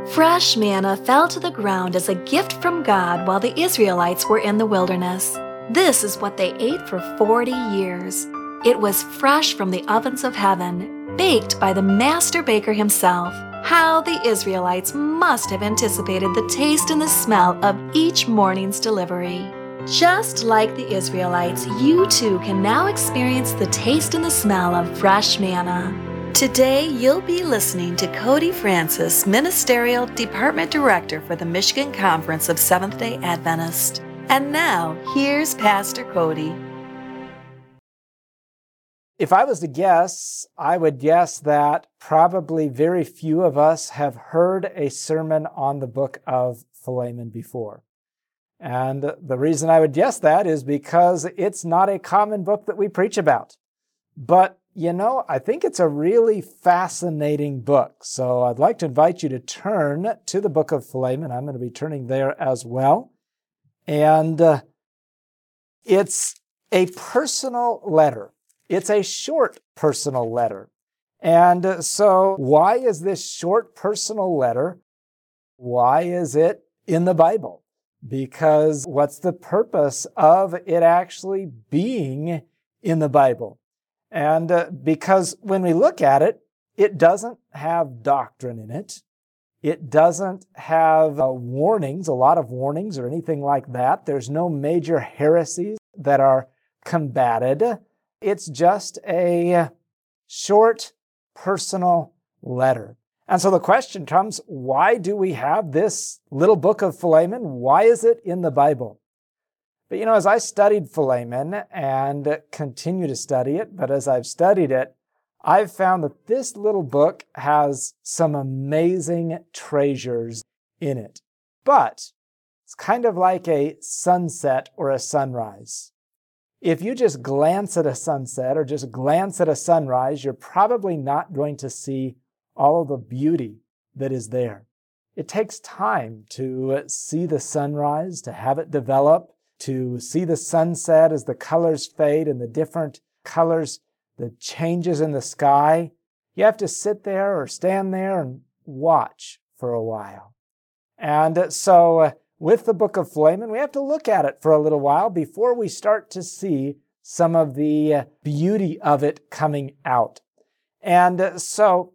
Fresh manna fell to the ground as a gift from God while the Israelites were in the wilderness. This is what they ate for 40 years. It was fresh from the ovens of heaven, baked by the master baker himself. How the Israelites must have anticipated the taste and the smell of each morning's delivery. Just like the Israelites, you too can now experience the taste and the smell of fresh manna. Today, you'll be listening to Cody Francis, Ministerial Department Director for the Michigan Conference of Seventh-day Adventists. And now, here's Pastor Cody. If I was to guess, I would guess that probably very few of us have heard a sermon on the book of Philemon before. And the reason I would guess that is because it's not a common book that we preach about. But I think it's a really fascinating book. So I'd like to invite you to turn to the book of Philemon. I'm going to be turning there as well. And it's a personal letter. It's a short personal letter. And so why is this short personal letter? Why is it in the Bible? Because what's the purpose of it actually being in the Bible? And because when we look at it, it doesn't have doctrine in it. It doesn't have warnings, a lot of warnings or anything like that. There's no major heresies that are combated. It's just a short personal letter. And so the question comes, why do we have this little book of Philemon? Why is it in the Bible? But as I studied Philemon and continue to study it, but as I've studied it, I've found that this little book has some amazing treasures in it. But it's kind of like a sunset or a sunrise. If you just glance at a sunset or just glance at a sunrise, you're probably not going to see all of the beauty that is there. It takes time to see the sunrise, to have it develop, to see the sunset as the colors fade and the different colors, the changes in the sky. You have to sit there or stand there and watch for a while. And so with the book of Philemon, we have to look at it for a little while before we start to see some of the beauty of it coming out. And so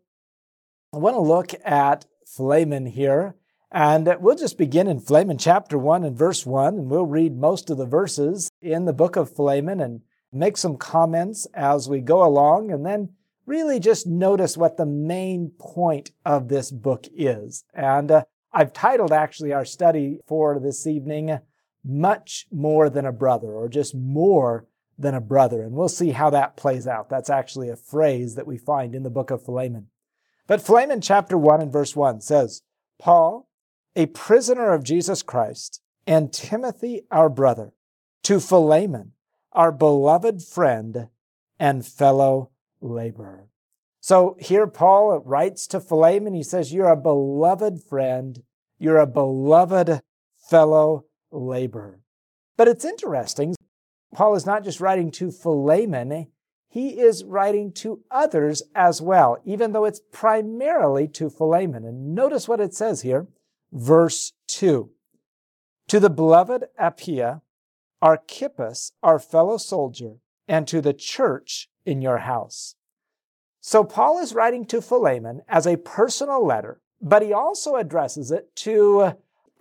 I want to look at Philemon here. And we'll just begin in Philemon chapter 1 and verse 1, and we'll read most of the verses in the book of Philemon and make some comments as we go along, and then really just notice what the main point of this book is. And I've titled actually our study for this evening, Much More Than a Brother, or just More Than a Brother. And we'll see how that plays out. That's actually a phrase that we find in the book of Philemon. But Philemon chapter 1 and verse 1 says, Paul, a prisoner of Jesus Christ, and Timothy, our brother, to Philemon, our beloved friend and fellow laborer. So here Paul writes to Philemon, he says, you're a beloved friend, you're a beloved fellow laborer. But it's interesting, Paul is not just writing to Philemon, he is writing to others as well, even though it's primarily to Philemon. And notice what it says here. Verse 2, to the beloved Apphia, Archippus, our fellow soldier, and to the church in your house. So Paul is writing to Philemon as a personal letter, but he also addresses it to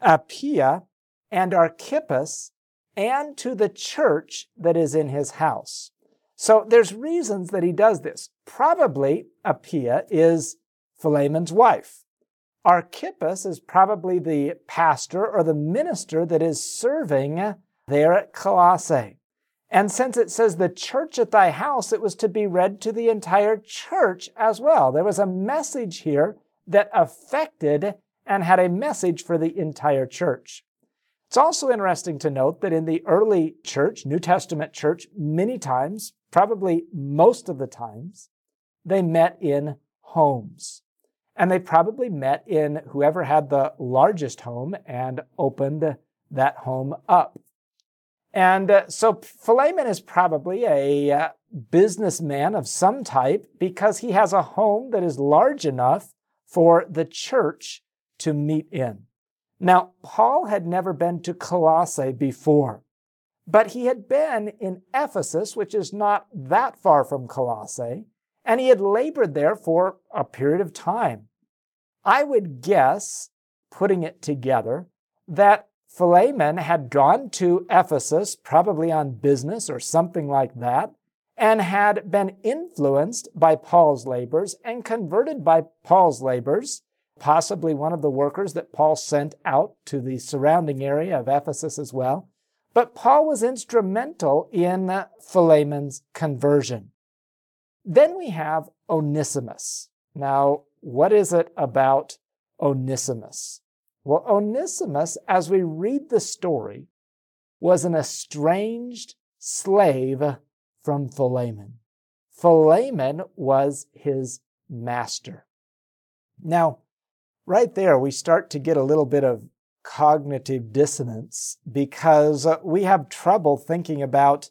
Apphia and Archippus and to the church that is in his house. So there's reasons that he does this. Probably Apphia is Philemon's wife. Archippus is probably the pastor or the minister that is serving there at Colossae. And since it says the church at thy house, it was to be read to the entire church as well. There was a message here that affected and had a message for the entire church. It's also interesting to note that in the early church, New Testament church, many times, probably most of the times, they met in homes. And they probably met in whoever had the largest home and opened that home up. And so Philemon is probably a businessman of some type because he has a home that is large enough for the church to meet in. Now, Paul had never been to Colossae before, but he had been in Ephesus, which is not that far from Colossae, and he had labored there for a period of time. I would guess, putting it together, that Philemon had gone to Ephesus, probably on business or something like that, and had been influenced by Paul's labors and converted by Paul's labors, possibly one of the workers that Paul sent out to the surrounding area of Ephesus as well. But Paul was instrumental in Philemon's conversion. Then we have Onesimus. Now, what is it about Onesimus? Well, Onesimus, as we read the story, was an estranged slave from Philemon. Philemon was his master. Now, right there, we start to get a little bit of cognitive dissonance because we have trouble thinking about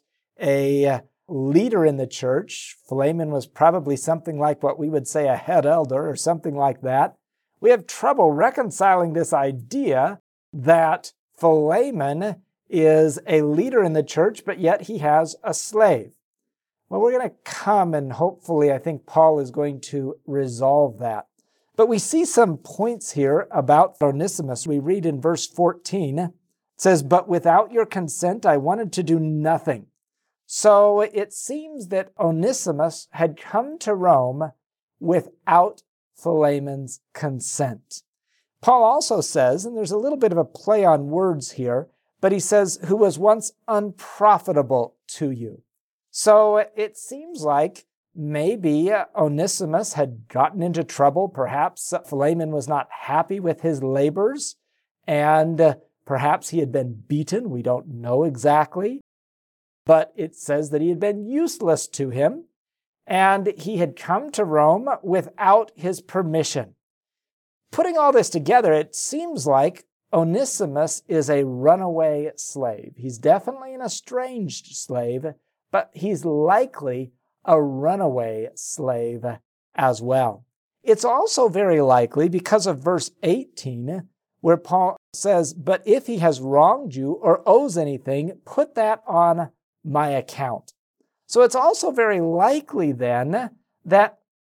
a leader in the church. Philemon was probably something like what we would say a head elder or something like that. We have trouble reconciling this idea that Philemon is a leader in the church, but yet he has a slave. Well, we're going to come and hopefully I think Paul is going to resolve that. But we see some points here about Onesimus. We read in verse 14, it says, "But without your consent I wanted to do nothing." So it seems that Onesimus had come to Rome without Philemon's consent. Paul also says, and there's a little bit of a play on words here, but he says, "who was once unprofitable to you." So it seems like maybe Onesimus had gotten into trouble. Perhaps Philemon was not happy with his labors, and perhaps he had been beaten. We don't know exactly. But it says that he had been useless to him, and he had come to Rome without his permission. Putting all this together, it seems like Onesimus is a runaway slave. He's definitely an estranged slave, but he's likely a runaway slave as well. It's also very likely because of verse 18, where Paul says, "But if he has wronged you or owes anything, put that on my account." So it's also very likely then that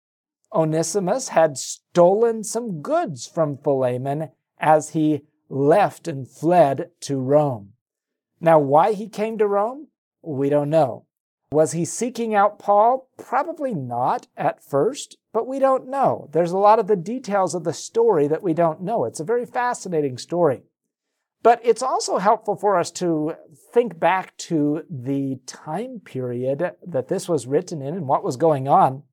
Onesimus had stolen some goods from Philemon as he left and fled to Rome. Now, why he came to Rome, we don't know. Was he seeking out Paul? Probably not at first, but we don't know. There's a lot of the details of the story that we don't know. It's a very fascinating story. But it's also helpful for us to think back to the time period that this was written in and what was going on.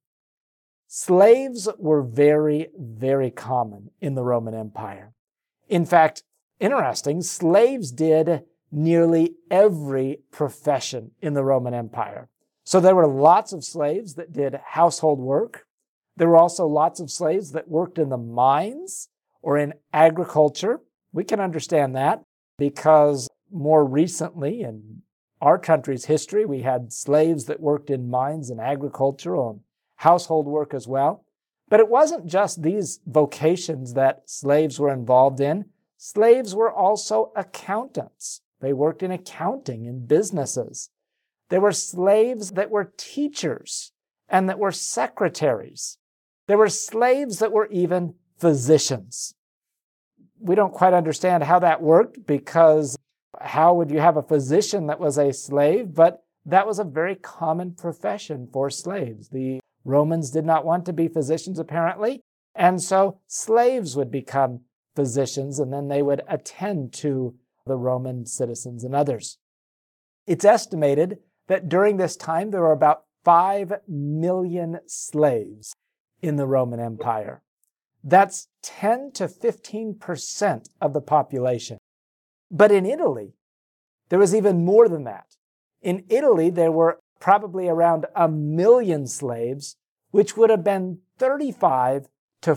Slaves were very, very common in the Roman Empire. In fact, interesting, slaves did nearly every profession in the Roman Empire. So there were lots of slaves that did household work. There were also lots of slaves that worked in the mines or in agriculture. We can understand that because more recently in our country's history, we had slaves that worked in mines and agricultural and household work as well. But it wasn't just these vocations that slaves were involved in. Slaves were also accountants. They worked in accounting and businesses. There were slaves that were teachers and that were secretaries. There were slaves that were even physicians. We don't quite understand how that worked because how would you have a physician that was a slave? But that was a very common profession for slaves. The Romans did not want to be physicians apparently, and so slaves would become physicians and then they would attend to the Roman citizens and others. It's estimated that during this time there were about 5 million slaves in the Roman Empire. That's 10 to 15% of the population. But in Italy, there was even more than that. In Italy, there were probably around 1 million slaves, which would have been 35 to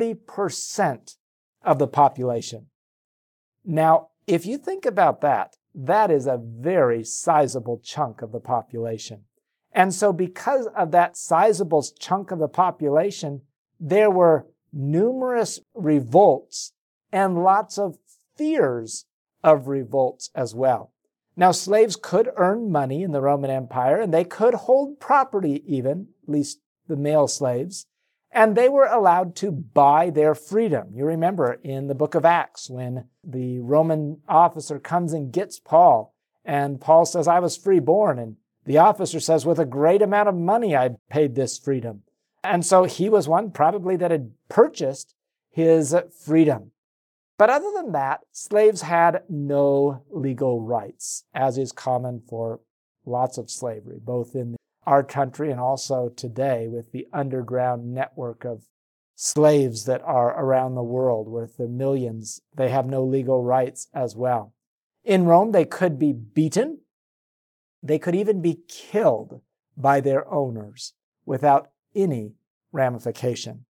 40% of the population. Now, if you think about that, that is a very sizable chunk of the population. And so because of that sizable chunk of the population, there were numerous revolts and lots of fears of revolts as well. Now, slaves could earn money in the Roman Empire, and they could hold property even, at least the male slaves, and they were allowed to buy their freedom. You remember in the book of Acts when the Roman officer comes and gets Paul, and Paul says, I was freeborn, and the officer says, with a great amount of money I paid this freedom. And so he was one probably that had purchased his freedom. But other than that, slaves had no legal rights, as is common for lots of slavery, both in our country and also today with the underground network of slaves that are around the world with the millions. They have no legal rights as well. In Rome, they could be beaten. They could even be killed by their owners without any ramification.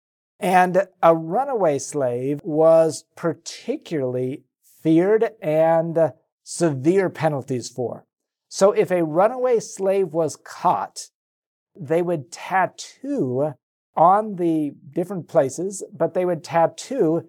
And a runaway slave was particularly feared and severe penalties for. So if a runaway slave was caught, they would tattoo on the different places, but they would tattoo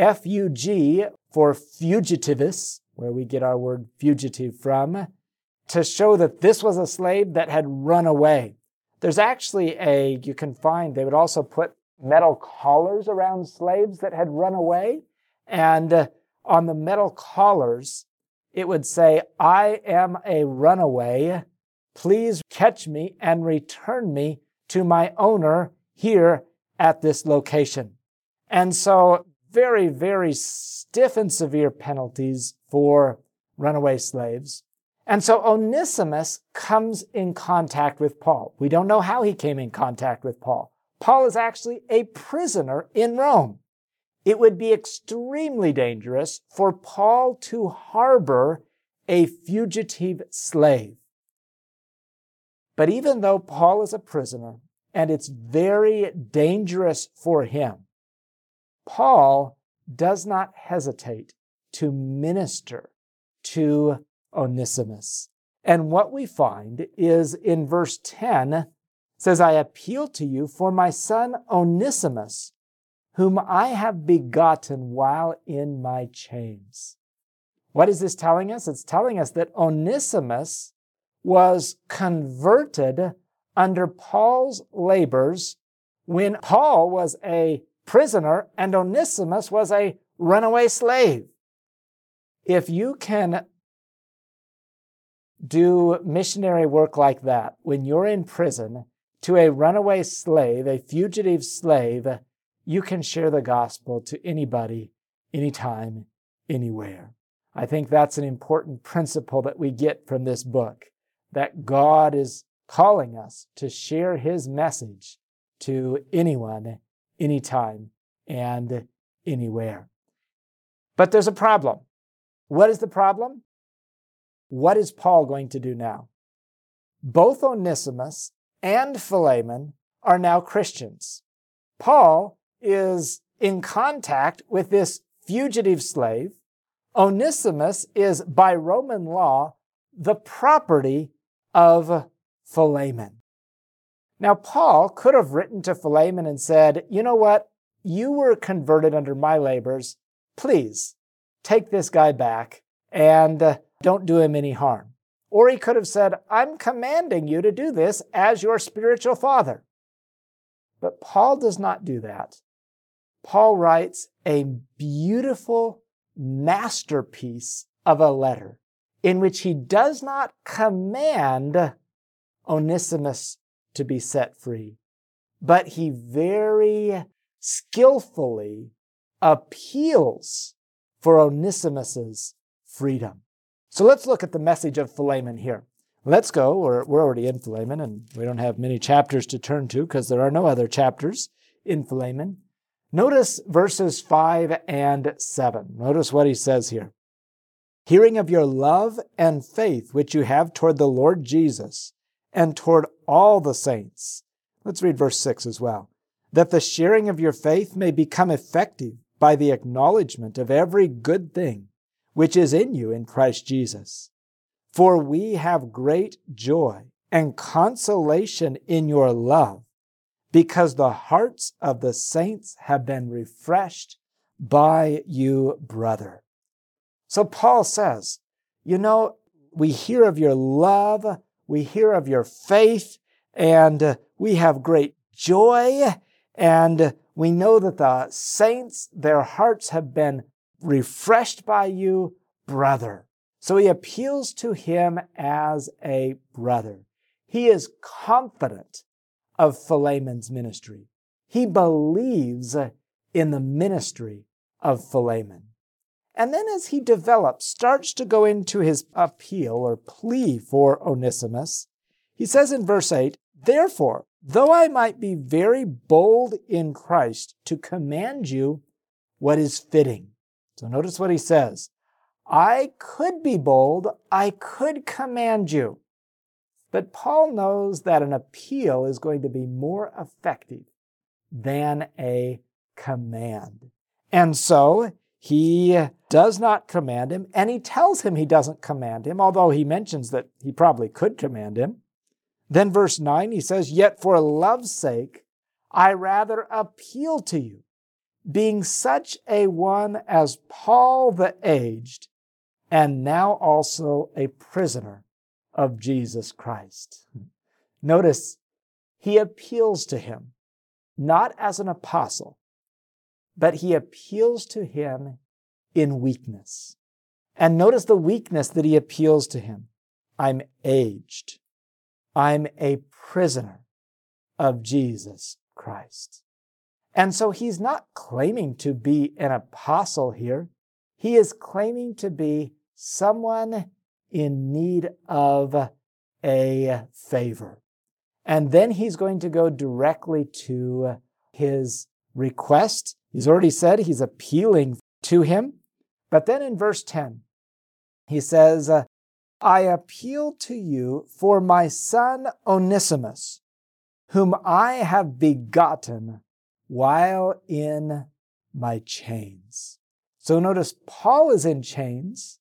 F-U-G for fugitivus, where we get our word fugitive from, to show that this was a slave that had run away. There's actually you can find, they would also put metal collars around slaves that had run away. And on the metal collars, it would say, I am a runaway. Please catch me and return me to my owner here at this location. And so very, very stiff and severe penalties for runaway slaves. And so Onesimus comes in contact with Paul. We don't know how he came in contact with Paul. Paul is actually a prisoner in Rome. It would be extremely dangerous for Paul to harbor a fugitive slave. But even though Paul is a prisoner, and it's very dangerous for him, Paul does not hesitate to minister to Onesimus. And what we find is in verse 10, says, I appeal to you for my son Onesimus, whom I have begotten while in my chains. What is this telling us? It's telling us that Onesimus was converted under Paul's labors when Paul was a prisoner and Onesimus was a runaway slave. If you can do missionary work like that when you're in prison to a runaway slave, a fugitive slave, you can share the gospel to anybody, anytime, anywhere. I think that's an important principle that we get from this book, that God is calling us to share his message to anyone, anytime, and anywhere. But there's a problem. What is the problem? What is Paul going to do now? Both Onesimus and Philemon are now Christians. Paul is in contact with this fugitive slave. Onesimus is, by Roman law, the property of Philemon. Now, Paul could have written to Philemon and said, you know what? You were converted under my labors. Please take this guy back and don't do him any harm. Or he could have said, I'm commanding you to do this as your spiritual father. But Paul does not do that. Paul writes a beautiful masterpiece of a letter in which he does not command Onesimus to be set free, but he very skillfully appeals for Onesimus's freedom. So let's look at the message of Philemon here. Let's go, we're already in Philemon, and we don't have many chapters to turn to because there are no other chapters in Philemon. Notice verses 5 and 7. Notice what he says here. Hearing of your love and faith which you have toward the Lord Jesus and toward all the saints. Let's read verse 6 as well. That the sharing of your faith may become effective by the acknowledgement of every good thing which is in you in Christ Jesus. For we have great joy and consolation in your love, because the hearts of the saints have been refreshed by you, brother. So Paul says, we hear of your love, we hear of your faith, and we have great joy, and we know that the saints, their hearts have been refreshed by you, brother. So he appeals to him as a brother. He is confident of Philemon's ministry. He believes in the ministry of Philemon. And then as he starts to go into his appeal or plea for Onesimus, he says in verse 8, "Therefore, though I might be very bold in Christ to command you what is fitting." So notice what he says. I could be bold, I could command you. But Paul knows that an appeal is going to be more effective than a command. And so he does not command him, and he tells him he doesn't command him, although he mentions that he probably could command him. Then verse 9, he says, "Yet for love's sake, I rather appeal to you, being such a one as Paul the aged, and now also a prisoner of Jesus Christ." Notice, he appeals to him, not as an apostle, but he appeals to him in weakness. And notice the weakness that he appeals to him. I'm aged. I'm a prisoner of Jesus Christ. And so he's not claiming to be an apostle here. He is claiming to be someone in need of a favor. And then he's going to go directly to his request. He's already said he's appealing to him. But then in verse 10, he says, "I appeal to you for my son Onesimus, whom I have begotten while in my chains." So notice Paul is in chains,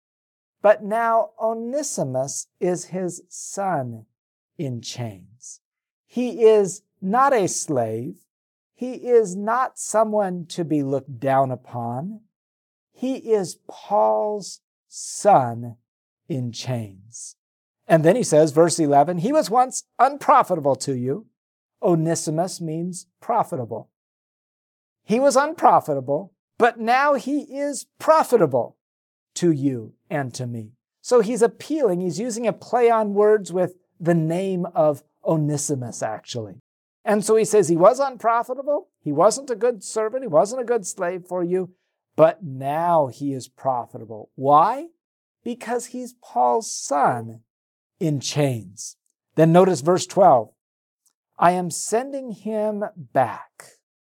but now Onesimus is his son in chains. He is not a slave. He is not someone to be looked down upon. He is Paul's son in chains. And then he says, verse 11, "He was once unprofitable to you." Onesimus means profitable. He was unprofitable, but now he is profitable to you and to me. So he's appealing. He's using a play on words with the name of Onesimus, actually. And so he says he was unprofitable. He wasn't a good servant. He wasn't a good slave for you. But now he is profitable. Why? Because he's Paul's son in chains. Then notice verse 12. "I am sending him back.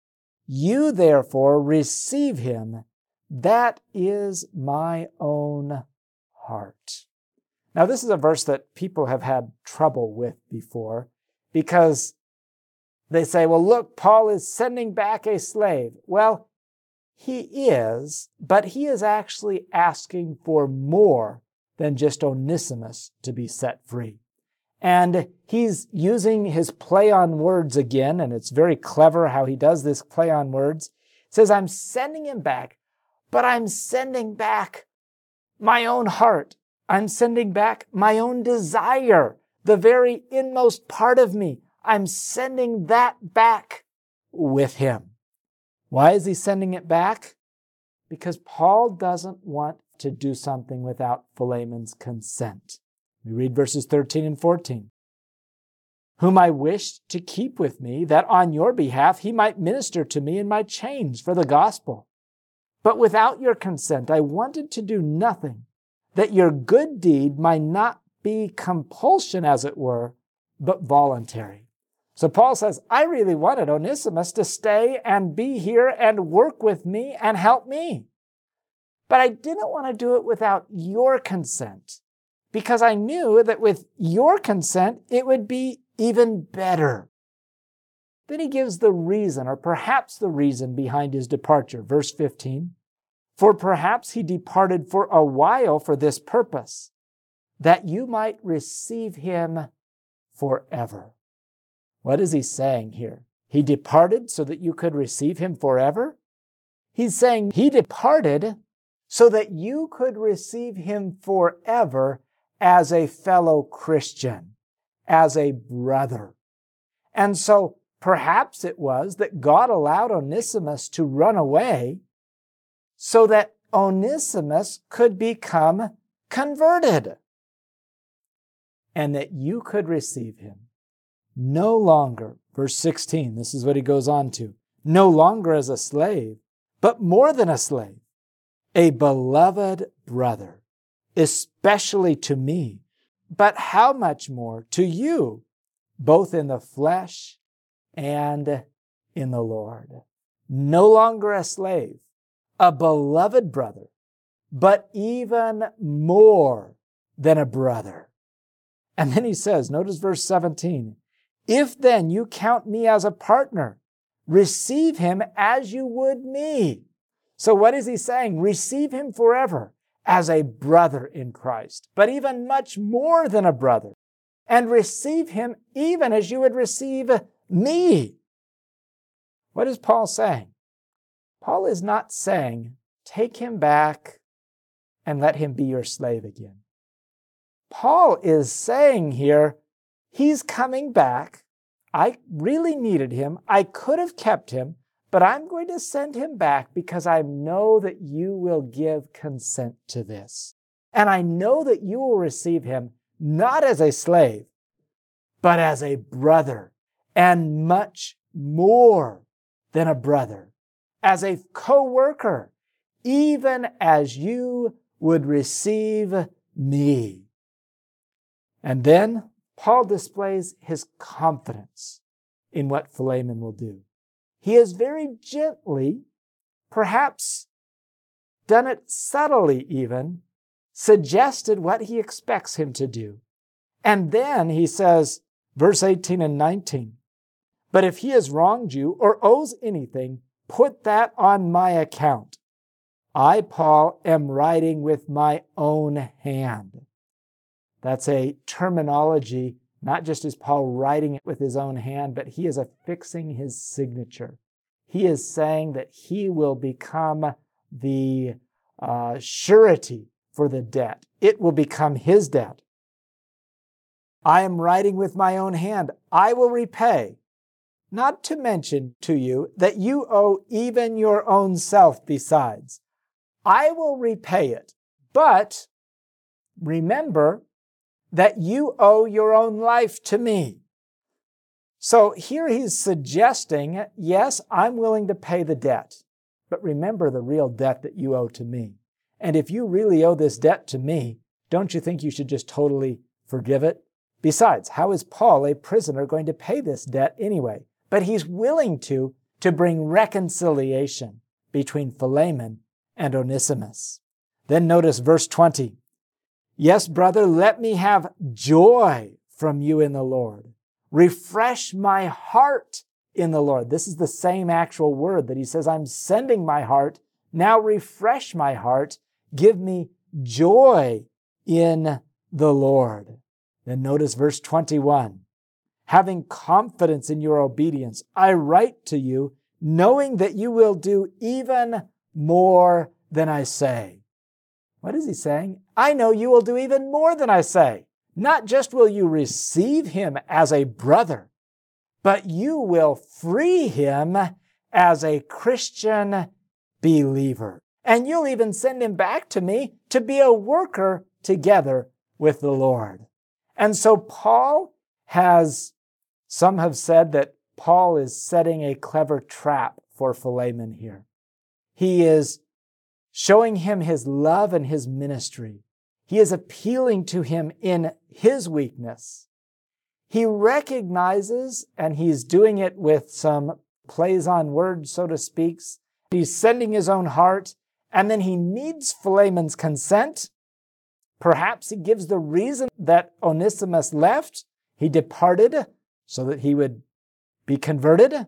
You therefore receive him. That is my own heart." Now this is a verse that people have had trouble with before because they say, well, look, Paul is sending back a slave. Well, he is, but he is actually asking for more than just Onesimus to be set free. And he's using his play on words again, and it's very clever how he does this play on words. He says, I'm sending him back, but I'm sending back my own heart. I'm sending back my own desire, the very inmost part of me. I'm sending that back with him. Why is he sending it back? Because Paul doesn't want to do something without Philemon's consent. We read verses 13 and 14. "Whom I wished to keep with me, that on your behalf he might minister to me in my chains for the gospel. But without your consent I wanted to do nothing, that your good deed might not be compulsion, as it were, but voluntary." So Paul says, I really wanted Onesimus to stay and be here and work with me and help me. But I didn't want to do it without your consent, because I knew that with your consent, it would be even better. Then he gives the reason, or perhaps the reason behind his departure. Verse 15, "For perhaps he departed for a while for this purpose, that you might receive him forever." What is he saying here? He departed so that you could receive him forever? He's saying he departed so that you could receive him forever as a fellow Christian, as a brother. And so perhaps it was that God allowed Onesimus to run away so that Onesimus could become converted and that you could receive him no longer, verse 16, this is what he goes on to, no longer as a slave, but more than a slave, a beloved brother, especially to me, but how much more to you, both in the flesh and in the Lord. No longer a slave, a beloved brother, but even more than a brother. And then he says, notice verse 17, if then you count me as a partner, receive him as you would me. So what is he saying? Receive him forever as a brother in Christ, but even much more than a brother. And receive him even as you would receive me. What is Paul saying? Paul is not saying, take him back and let him be your slave again. Paul is saying here, he's coming back. I really needed him. I could have kept him, but I'm going to send him back because I know that you will give consent to this. And I know that you will receive him not as a slave, but as a brother, and much more than a brother, as a co-worker, even as you would receive me. And then Paul displays his confidence in what Philemon will do. He has very gently, perhaps done it subtly even, suggested what he expects him to do. And then he says, verse 18 and 19, but if he has wronged you or owes anything, put that on my account. I, Paul, am writing with my own hand. That's a terminology, not just is Paul writing it with his own hand, but he is affixing his signature. He is saying that he will become the surety for the debt. It will become his debt. I am writing with my own hand. I will repay. Not to mention to you that you owe even your own self besides. I will repay it. But remember that you owe your own life to me. So here he's suggesting, yes, I'm willing to pay the debt, but remember the real debt that you owe to me. And if you really owe this debt to me, don't you think you should just totally forgive it? Besides, how is Paul, a prisoner, going to pay this debt anyway? But he's willing to bring reconciliation between Philemon and Onesimus. Then notice verse 20. Yes, brother, let me have joy from you in the Lord. Refresh my heart in the Lord. This is the same actual word that he says, I'm sending my heart. Now refresh my heart. Give me joy in the Lord. Then notice verse 21. Having confidence in your obedience, I write to you, knowing that you will do even more than I say. What is he saying? I know you will do even more than I say. Not just will you receive him as a brother, but you will free him as a Christian believer. And you'll even send him back to me to be a worker together with the Lord. And so Paul has, some have said that Paul is setting a clever trap for Philemon here. He is showing him his love and his ministry. He is appealing to him in his weakness. He recognizes, and he's doing it with some plays on words, so to speak. He's sending his own heart, and then he needs Philemon's consent. Perhaps he gives the reason that Onesimus left. He departed so that he would be converted,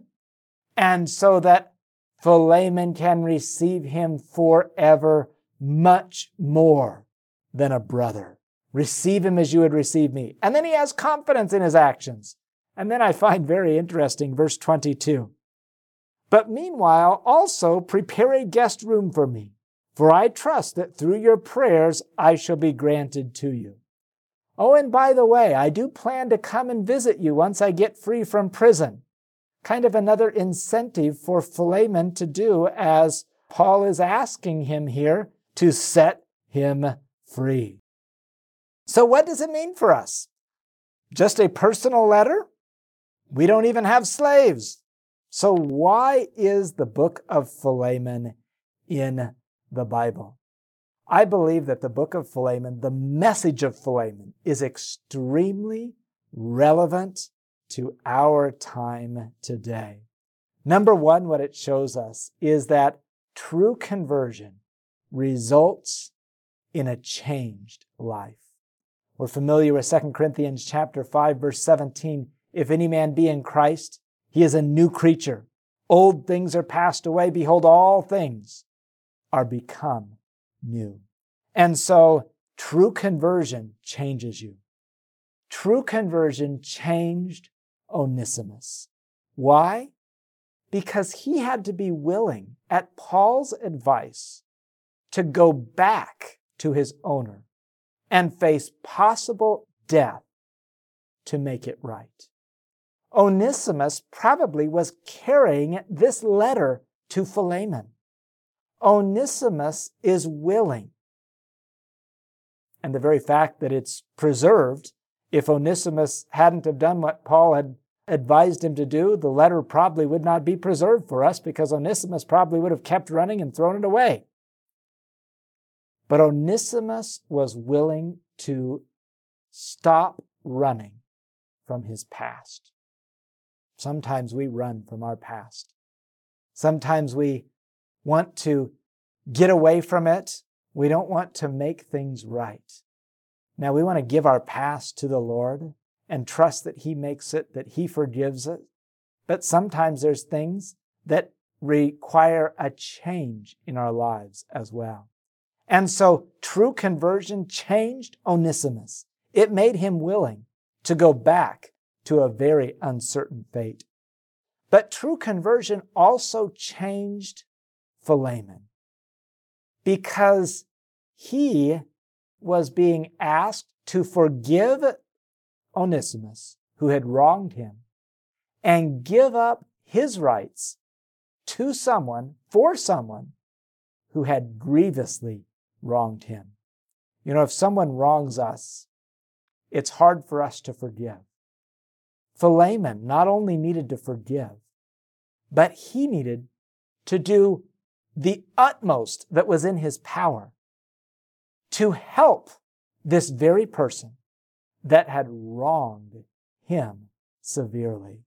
and so that Philemon can receive him forever much more than a brother. Receive him as you would receive me. And then he has confidence in his actions. And then I find very interesting verse 22. But meanwhile, also prepare a guest room for me, for I trust that through your prayers I shall be granted to you. Oh, and by the way, I do plan to come and visit you once I get free from prison. Kind of another incentive for Philemon to do, as Paul is asking him here to set him free. So what does it mean for us? Just a personal letter? We don't even have slaves. So why is the book of Philemon in the Bible? I believe that the book of Philemon, the message of Philemon, is extremely relevant to our time today. Number one, what it shows us is that true conversion results in a changed life. We're familiar with 2 Corinthians chapter 5, verse 17. If any man be in Christ, he is a new creature. Old things are passed away. Behold, all things are become new. And so true conversion changes you. True conversion changed Onesimus. Why? Because he had to be willing, at Paul's advice, to go back to his owner and face possible death to make it right. Onesimus probably was carrying this letter to Philemon. Onesimus is willing. And the very fact that it's preserved, if Onesimus hadn't have done what Paul had advised him to do, the letter probably would not be preserved for us, because Onesimus probably would have kept running and thrown it away. But Onesimus was willing to stop running from his past. Sometimes we run from our past. Sometimes we want to get away from it. We don't want to make things right. Now, we want to give our past to the Lord and trust that He makes it, that He forgives it. But sometimes there's things that require a change in our lives as well. And so true conversion changed Onesimus. It made him willing to go back to a very uncertain fate. But true conversion also changed Philemon, because he was being asked to forgive Onesimus, who had wronged him, and give up his rights to someone, for someone, who had grievously wronged him. You know, if someone wrongs us, it's hard for us to forgive. Philemon not only needed to forgive, but he needed to do the utmost that was in his power to help this very person that had wronged him severely.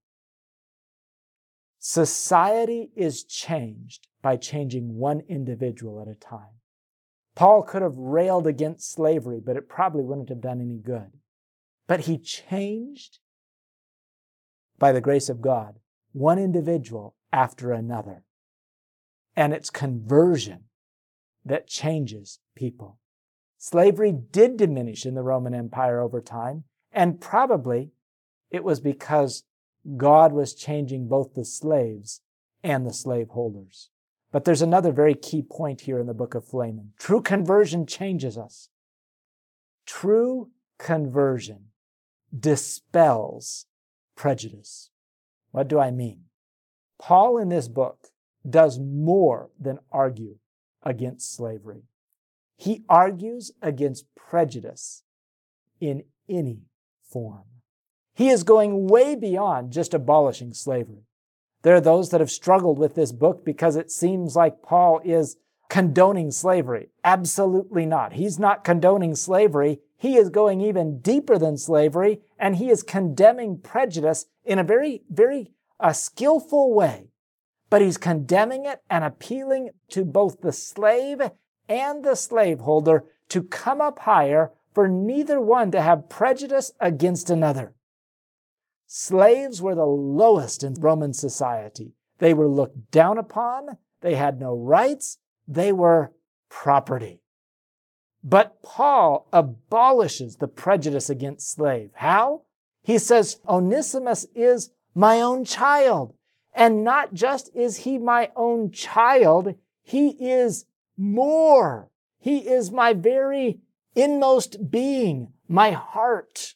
Society is changed by changing one individual at a time. Paul could have railed against slavery, but it probably wouldn't have done any good. But he changed, by the grace of God, one individual after another. And it's conversion that changes people. Slavery did diminish in the Roman Empire over time, and probably it was because God was changing both the slaves and the slaveholders. But there's another very key point here in the book of Philemon. True conversion changes us. True conversion dispels prejudice. What do I mean? Paul in this book does more than argue against slavery. He argues against prejudice in any form. He is going way beyond just abolishing slavery. There are those that have struggled with this book because it seems like Paul is condoning slavery. Absolutely not. He's not condoning slavery. He is going even deeper than slavery, and he is condemning prejudice in a very, very skillful way. But he's condemning it and appealing to both the slave and the slaveholder to come up higher, for neither one to have prejudice against another. Slaves were the lowest in Roman society. They were looked down upon. They had no rights. They were property. But Paul abolishes the prejudice against slave. How? He says, Onesimus is my own child. And not just is he my own child, he is more. He is my very inmost being, my heart.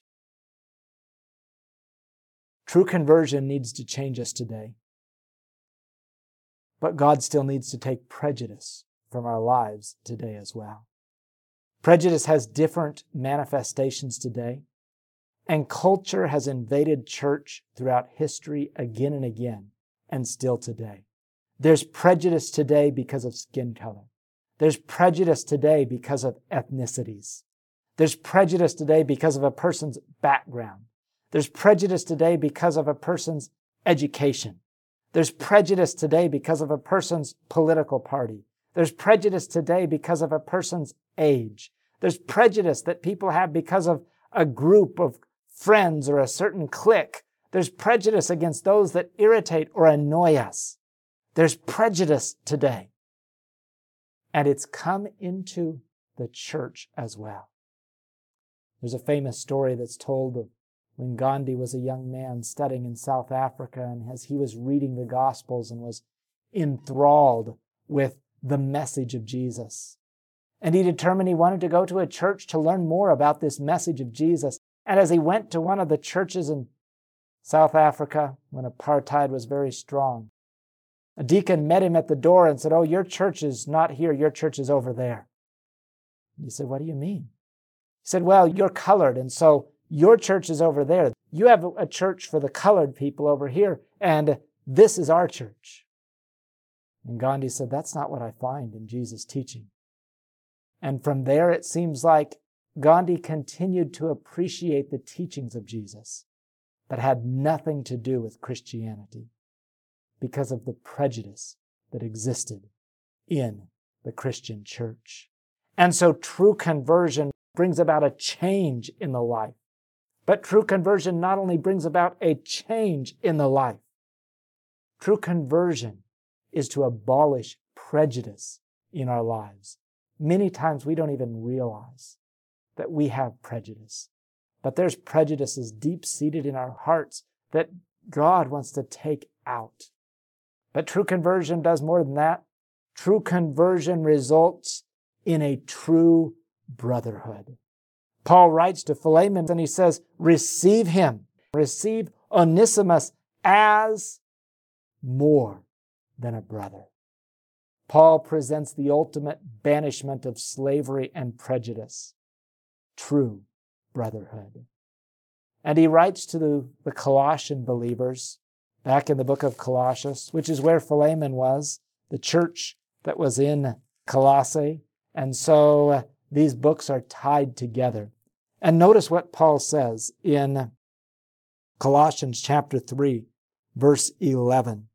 True conversion needs to change us today. But God still needs to take prejudice from our lives today as well. Prejudice has different manifestations today, and culture has invaded church throughout history again and again, and still today. There's prejudice today because of skin color. There's prejudice today because of ethnicities. There's prejudice today because of a person's background. There's prejudice today because of a person's education. There's prejudice today because of a person's political party. There's prejudice today because of a person's age. There's prejudice that people have because of a group of friends or a certain clique. There's prejudice against those that irritate or annoy us. There's prejudice today. And it's come into the church as well. There's a famous story that's told of when Gandhi was a young man studying in South Africa, and as he was reading the Gospels and was enthralled with the message of Jesus. And he determined he wanted to go to a church to learn more about this message of Jesus. And as he went to one of the churches in South Africa, when apartheid was very strong, a deacon met him at the door and said, "Oh, your church is not here, your church is over there." And he said, "What do you mean?" He said, "Well, you're colored, and so your church is over there. You have a church for the colored people over here, and this is our church." And Gandhi said, "That's not what I find in Jesus' teaching." And from there, it seems like Gandhi continued to appreciate the teachings of Jesus, but had nothing to do with Christianity because of the prejudice that existed in the Christian church. And so true conversion brings about a change in the life. But true conversion not only brings about a change in the life, true conversion is to abolish prejudice in our lives. Many times we don't even realize that we have prejudice. But there's prejudices deep-seated in our hearts that God wants to take out. But true conversion does more than that. True conversion results in a true brotherhood. Paul writes to Philemon and he says, receive him, receive Onesimus as more than a brother. Paul presents the ultimate banishment of slavery and prejudice, true brotherhood. And he writes to the Colossian believers back in the book of Colossians, which is where Philemon was, the church that was in Colossae. And so these books are tied together. And notice what Paul says in Colossians chapter 3, verse 11.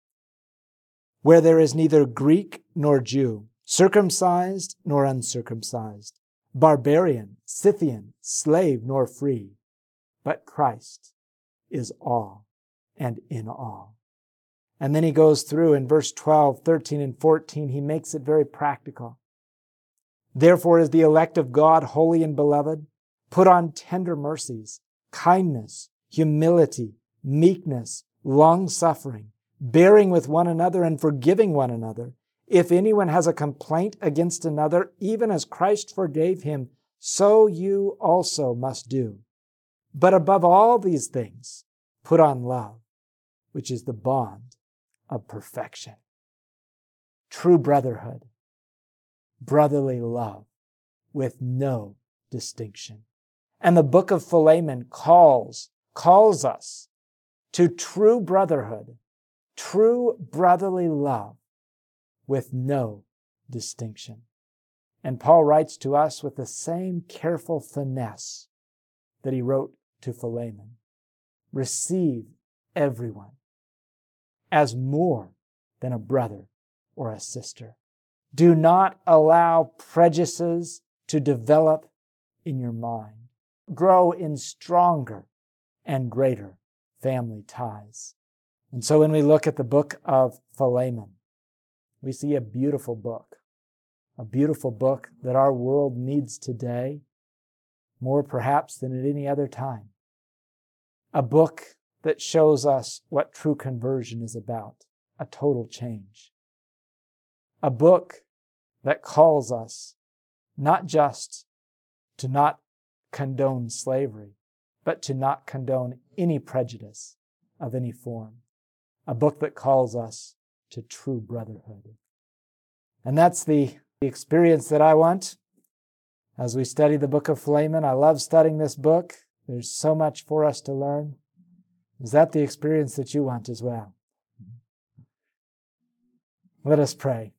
Where there is neither Greek nor Jew, circumcised nor uncircumcised, barbarian, Scythian, slave nor free, but Christ is all and in all. And then he goes through in verse 12, 13, and 14, he makes it very practical. Therefore, as the elect of God, holy and beloved, put on tender mercies, kindness, humility, meekness, long-suffering, bearing with one another and forgiving one another. If anyone has a complaint against another, even as Christ forgave him, so you also must do. But above all these things, put on love, which is the bond of perfection. True brotherhood, brotherly love with no distinction. And the book of Philemon calls us to true brotherhood, true brotherly love with no distinction. And Paul writes to us with the same careful finesse that he wrote to Philemon. Receive everyone as more than a brother or a sister. Do not allow prejudices to develop in your mind. Grow in stronger and greater family ties. And so when we look at the book of Philemon, we see a beautiful book that our world needs today, more perhaps than at any other time. A book that shows us what true conversion is about, a total change. A book that calls us not just to not condone slavery, but to not condone any prejudice of any form. A book that calls us to true brotherhood. And that's the experience that I want as we study the book of Philemon. I love studying this book. There's so much for us to learn. Is that the experience that you want as well? Let us pray.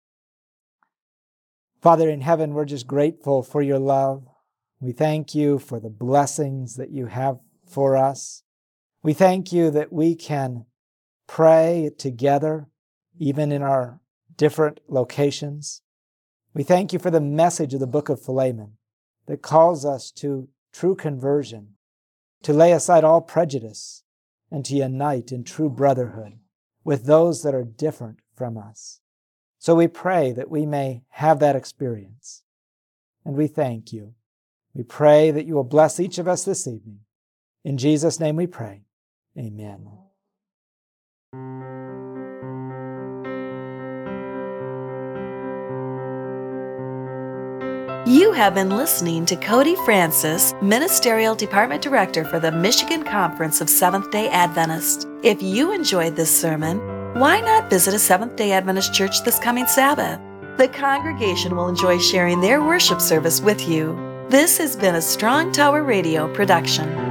Father in heaven, we're just grateful for your love. We thank you for the blessings that you have for us. We thank you that we can pray together, even in our different locations. We thank you for the message of the book of Philemon that calls us to true conversion, to lay aside all prejudice, and to unite in true brotherhood with those that are different from us. So we pray that we may have that experience. And we thank you. We pray that you will bless each of us this evening. In Jesus' name we pray. Amen. You have been listening to Cody Francis, Ministerial Department Director for the Michigan Conference of Seventh-day Adventists. If you enjoyed this sermon, why not visit a Seventh-day Adventist church this coming Sabbath? The congregation will enjoy sharing their worship service with you. This has been a Strong Tower Radio production.